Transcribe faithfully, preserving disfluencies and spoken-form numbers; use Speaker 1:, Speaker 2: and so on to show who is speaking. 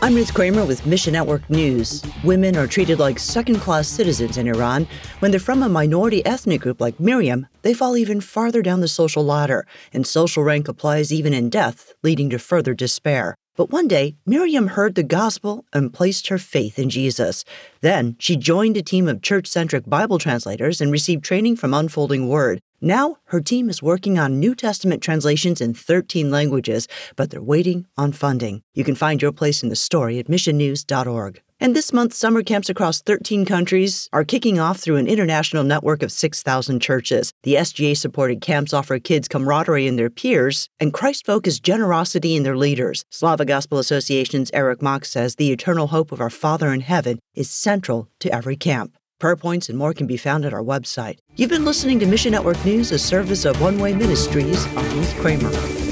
Speaker 1: I'm Ruth Kramer with Mission Network News. Women are treated like second-class citizens in Iran. When they're from a minority ethnic group like Miriam, they fall even farther down the social ladder, and social rank applies even in death, leading to further despair. But one day, Miriam heard the gospel and placed her faith in Jesus. Then, she joined a team of church-centric Bible translators and received training from Unfolding Word. Now, her team is working on New Testament translations in thirteen languages, but they're waiting on funding. You can find your place in the story at mission news dot org. And this month, summer camps across thirteen countries are kicking off through an international network of six thousand churches. The S G A-supported camps offer kids camaraderie in their peers and Christ-focused generosity in their leaders. Slava Gospel Association's Eric Mock says the eternal hope of our Father in heaven is central to every camp. Prayer points and more can be found at our website. You've been listening to Mission Network News, a service of One Way Ministries. I'm Ruth Kramer.